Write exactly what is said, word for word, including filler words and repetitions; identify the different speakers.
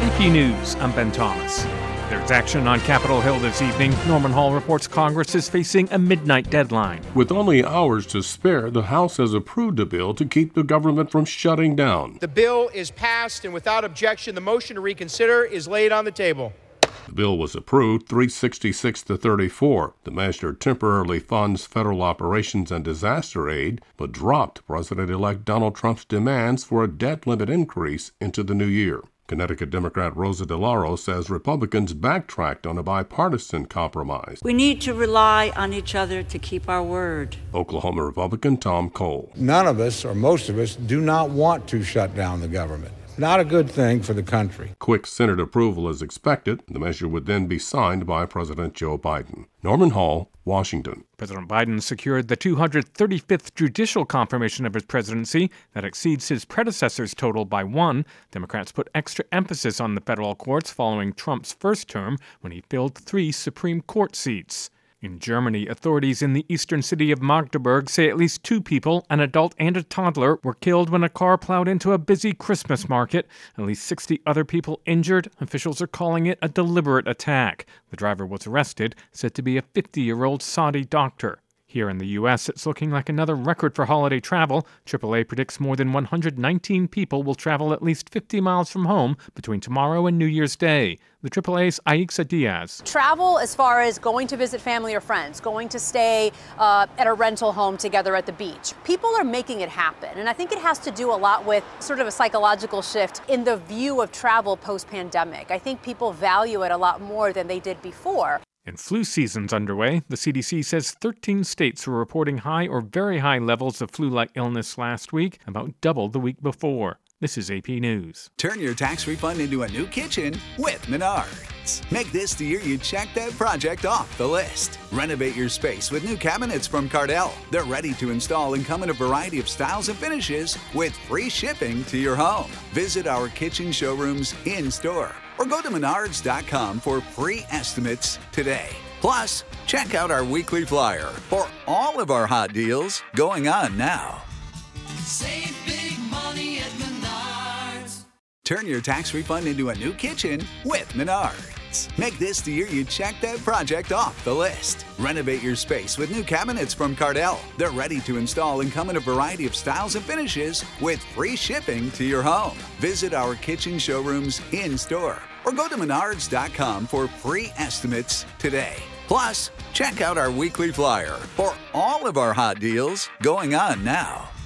Speaker 1: A P News, I'm Ben Thomas. There's action on Capitol Hill this evening. Norman Hall reports Congress is facing a midnight deadline.
Speaker 2: With only hours to spare, the House has approved a bill to keep the government from shutting down.
Speaker 3: The bill is passed, and without objection, the motion to reconsider is laid on the table.
Speaker 2: The bill was approved three sixty-six to thirty-four. The measure temporarily funds federal operations and disaster aid, but dropped President-elect Donald Trump's demands for a debt limit increase into the new year. Connecticut Democrat Rosa DeLauro says Republicans backtracked on a bipartisan compromise.
Speaker 4: We need to rely on each other to keep our word.
Speaker 2: Oklahoma Republican Tom Cole.
Speaker 5: None of us, or most of us, do not want to shut down the government. Not a good thing for the country.
Speaker 2: Quick Senate approval is expected. The measure would then be signed by President Joe Biden. Norman Hall, Washington.
Speaker 1: President Biden secured the two hundred thirty-fifth judicial confirmation of his presidency that exceeds his predecessor's total by one. Democrats put extra emphasis on the federal courts following Trump's first term when he filled three Supreme Court seats. In Germany, authorities in the eastern city of Magdeburg say at least two people, an adult and a toddler, were killed when a car plowed into a busy Christmas market. At least sixty other people injured. Officials are calling it a deliberate attack. The driver was arrested, said to be a fifty-year-old Saudi doctor. Here in the U S, it's looking like another record for holiday travel. triple A predicts more than one hundred nineteen people will travel at least fifty miles from home between tomorrow and New Year's Day. The triple A's Aixa Diaz.
Speaker 6: Travel as far as going to visit family or friends, going to stay uh, at a rental home together at the beach. People are making it happen, and I think it has to do a lot with sort of a psychological shift in the view of travel post-pandemic. I think people value it a lot more than they did before.
Speaker 1: And flu season's underway. The C D C says thirteen states were reporting high or very high levels of flu-like illness last week, about double the week before. This is A P News.
Speaker 7: Turn your tax refund into a new kitchen with Menards. Make this the year you check that project off the list. Renovate your space with new cabinets from Cardell. They're ready to install and come in a variety of styles and finishes with free shipping to your home. Visit our kitchen showrooms in-store or go to menards dot com for free estimates today. Plus, check out our weekly flyer for all of our hot deals going on now.
Speaker 8: Save big money at Menards.
Speaker 7: Turn your tax refund into a new kitchen with Menards. Make this the year you check that project off the list. Renovate your space with new cabinets from Cardell. They're ready to install and come in a variety of styles and finishes with free shipping to your home. Visit our kitchen showrooms in-store or go to menards dot com for free estimates today. Plus, check out our weekly flyer for all of our hot deals going on now.